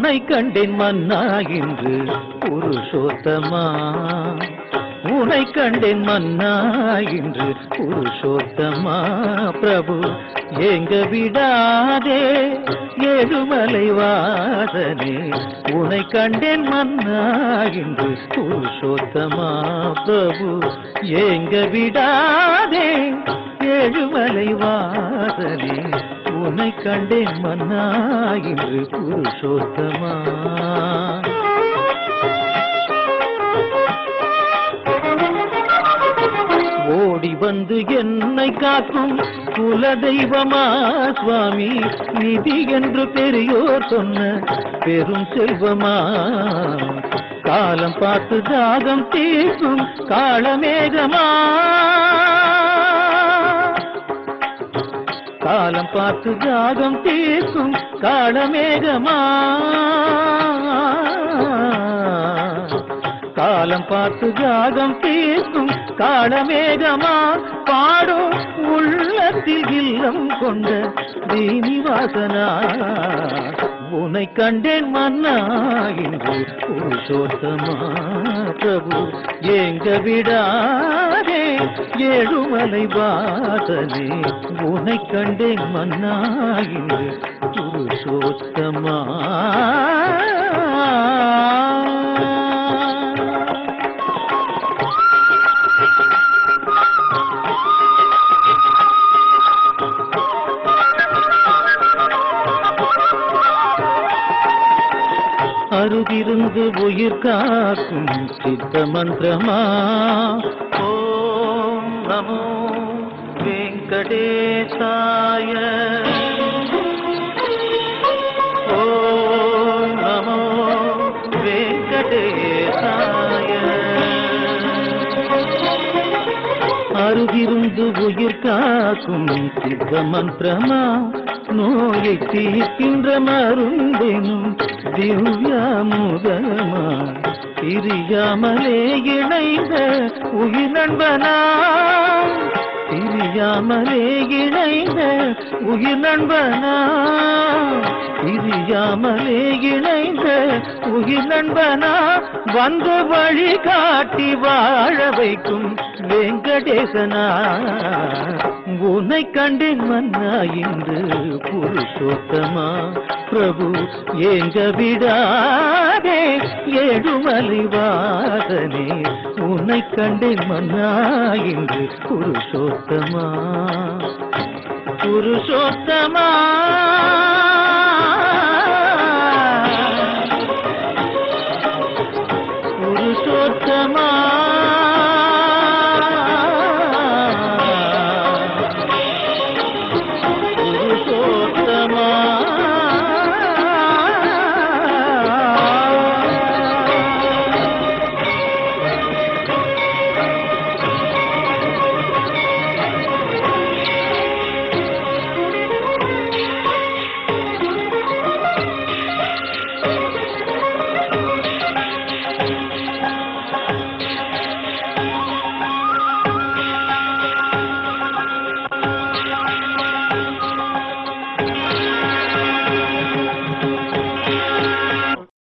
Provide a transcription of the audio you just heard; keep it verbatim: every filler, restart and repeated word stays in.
உனை கண்டேன் மன்னா இன்று புருஷோத்தமா உனை கண்டேன் மன்னா இன்று புருஷோத்தமா பிரபு எங்க விடாதே ஏழுமலை வாசனே உனை கண்டேன் மன்னா இன்று புருஷோத்தமா பிரபு எங்க விடாதே ஏழுமலை வாசனே உனை கண்டேன் மன்னா இன்று புருஷோத்தமா ஓடி வந்து என்னை காக்கும் குலதெய்வமா சுவாமி நிதி என்று பெரியோர் சொன்ன பெரும் செல்வமா காலம் பார்த்து தாகம் தீர்க்கும் காளமேகமா காலம் பார்த்து தாகம் தீர்க்கும் காளமேகமா காலம் பார்த்து தாகம் தீர்க்கும் காளமேகமா பாடும் உள்ளத்தில் இல்லம் கொண்ட தீனிவாசனா உனை கண்டேன் மன்னா இன்று புருஷோத்தமா பிரபு எங்க விடாதே ஏழுமலை வாசனே உனை கண்டேன் மன்னா இன்று புருஷோத்தமா அருகிருந்து உயிர் காக்கும் சித்த மந்திரமா ஓம் நமோ வெங்கடேசாய ஓம் நமோ வெங்கடேசாய அருகிருந்து உயிர் காக்கும் சித்த மந்திரமா நோயை தீர்க்கின்ற மருந்தெனும் திவ்யாமுதமா பிரியாமலே இணைந்த உயிர் நண்பனா பிரியாமலே இணைந்த உயிர் நண்பனா பிரியாமலே இணைந்த உயிர் நண்பனா வந்த வழி காட்டி வாழ வைக்கும் வெங்கடேசனா உன்னை கண்டேன் மன்னா இன்று புருஷோத்தமா பிரபு எங்க விடாதே ஏழுமலை வாசனே உன்னை கண்டேன் மன்னா இன்று புருஷோத்தமா புருஷோத்தமா